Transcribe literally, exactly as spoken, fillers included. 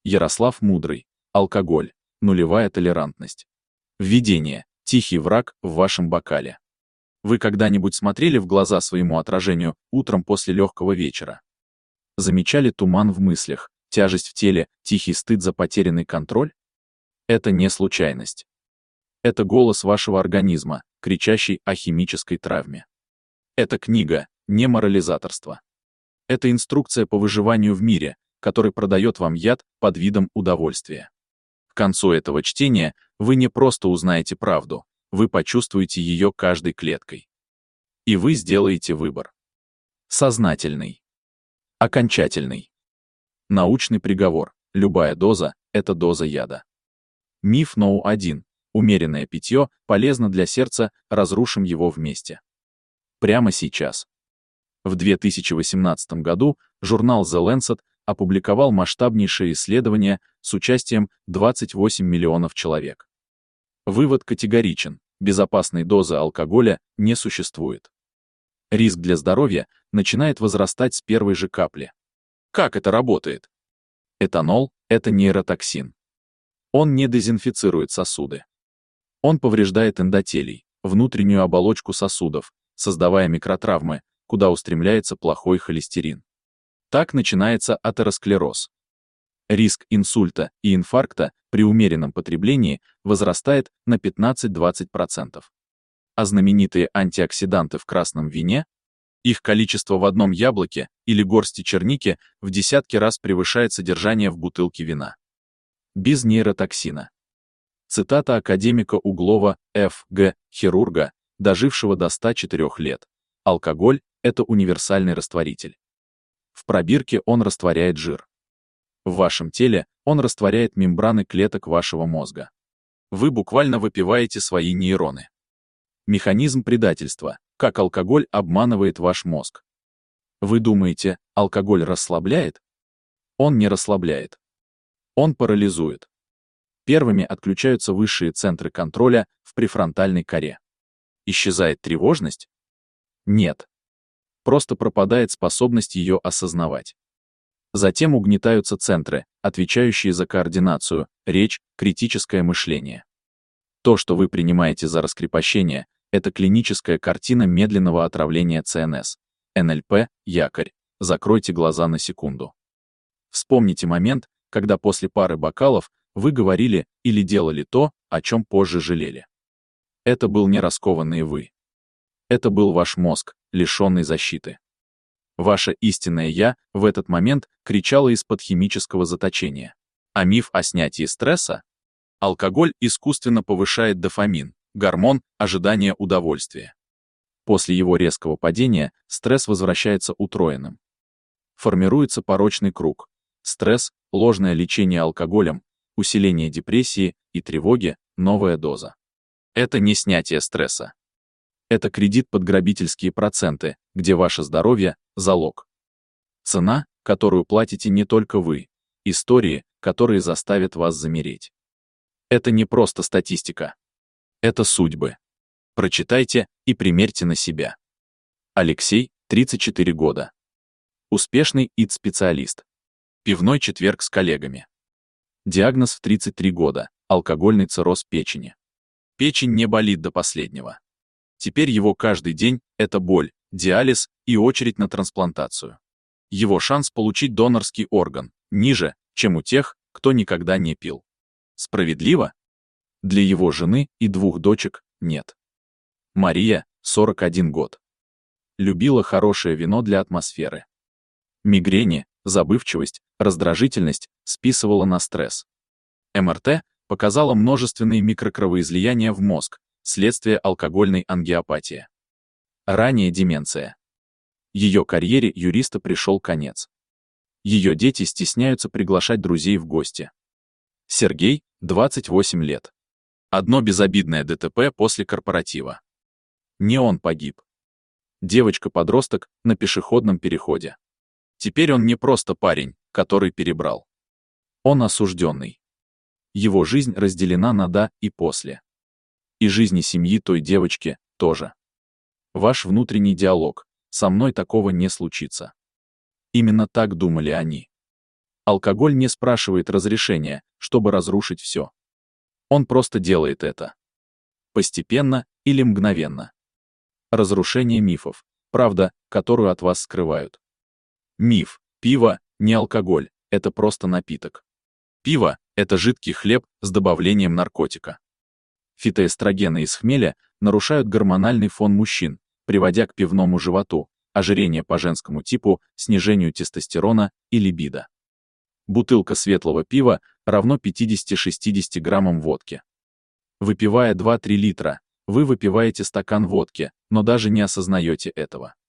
Ярослав Мудрый. Алкоголь. Нулевая толерантность. Введение. Тихий враг в вашем бокале. Вы когда-нибудь смотрели в глаза своему отражению утром после легкого вечера? Замечали туман в мыслях, тяжесть в теле, тихий стыд за потерянный контроль? Это не случайность. Это голос вашего организма, кричащий о химической травме. Это книга, не морализаторство. Это инструкция по выживанию в мире, который продает вам яд под видом удовольствия. К концу этого чтения вы не просто узнаете правду, вы почувствуете ее каждой клеткой. И вы сделаете выбор. Сознательный. Окончательный. Научный приговор. Любая доза – это доза яда. Миф номер один. Умеренное питье полезно для сердца, разрушим его вместе. Прямо сейчас. В две тысячи восемнадцатом году журнал The Lancet опубликовал масштабнейшее исследование с участием двадцати восьми миллионов человек. Вывод категоричен: безопасной дозы алкоголя не существует. Риск для здоровья начинает возрастать с первой же капли. Как это работает? Этанол – это нейротоксин. Он не дезинфицирует сосуды. Он повреждает эндотелий, внутреннюю оболочку сосудов, создавая микротравмы, куда устремляется плохой холестерин. Так начинается атеросклероз. Риск инсульта и инфаркта при умеренном потреблении возрастает на пятнадцать-двадцать процентов. А знаменитые антиоксиданты в красном вине, их количество в одном яблоке или горсти черники в десятки раз превышает содержание в бутылке вина. Без нейротоксина. Цитата академика Углова Ф Г, хирурга, дожившего до ста четырёх лет. Алкоголь – это универсальный растворитель. В пробирке он растворяет жир. В вашем теле он растворяет мембраны клеток вашего мозга. Вы буквально выпиваете свои нейроны. Механизм предательства. Как алкоголь обманывает ваш мозг. Вы думаете, алкоголь расслабляет? Он не расслабляет. Он парализует. Первыми отключаются высшие центры контроля в префронтальной коре. Исчезает тревожность? Нет. Просто пропадает способность ее осознавать. Затем угнетаются центры, отвечающие за координацию, речь, критическое мышление. То, что вы принимаете за раскрепощение, это клиническая картина медленного отравления С Н С. Н Л П, якорь. Закройте глаза на секунду. Вспомните момент, когда после пары бокалов вы говорили или делали то, о чем позже жалели. Это был не раскованный вы. Это был ваш мозг, лишенный защиты. Ваше истинное «я» в этот момент кричало из-под химического заточения. А миф о снятии стресса? Алкоголь искусственно повышает дофамин, гормон ожидания удовольствия. После его резкого падения стресс возвращается утроенным. Формируется порочный круг. Стресс, ложное лечение алкоголем, усиление депрессии и тревоги, новая доза. Это не снятие стресса. Это кредит под грабительские проценты, где ваше здоровье – залог. Цена, которую платите не только вы, истории, которые заставят вас замереть. Это не просто статистика. Это судьбы. Прочитайте и примерьте на себя. Алексей, тридцать четыре года. Успешный ай ти специалист. Пивной четверг с коллегами. Диагноз в тридцать три года. Алкогольный цирроз печени. Печень не болит до последнего. Теперь его каждый день – это боль, диализ и очередь на трансплантацию. Его шанс получить донорский орган ниже, чем у тех, кто никогда не пил. Справедливо? Для его жены и двух дочек – нет. Мария, сорок один год. Любила хорошее вино для атмосферы. Мигрени, забывчивость, раздражительность списывала на стресс. Эм Эр Тэ показала множественные микрокровоизлияния в мозг, следствие алкогольной ангиопатии. Ранее деменция. Ее карьере юриста пришел конец. Ее дети стесняются приглашать друзей в гости. Сергей, двадцать восемь лет. Одно безобидное Дэ Тэ Пэ после корпоратива. Не он погиб. Девочка-подросток на пешеходном переходе. Теперь он не просто парень, который перебрал. Он осужденный. Его жизнь разделена на «до» и «после». И жизни семьи той девочки тоже. Ваш внутренний диалог: «Со мной такого не случится». Именно так думали они. Алкоголь не спрашивает разрешения, чтобы разрушить все. Он просто делает это. Постепенно или мгновенно. Разрушение мифов. Правда, которую от вас скрывают. Миф. Пиво – не алкоголь, это просто напиток. Пиво – это жидкий хлеб с добавлением наркотика. Фитоэстрогены из хмеля нарушают гормональный фон мужчин, приводя к пивному животу, ожирению по женскому типу, снижению тестостерона и либидо. Бутылка светлого пива равно пятидесяти-шестидесяти граммам водки. Выпивая два-три литра, вы выпиваете стакан водки, но даже не осознаете этого.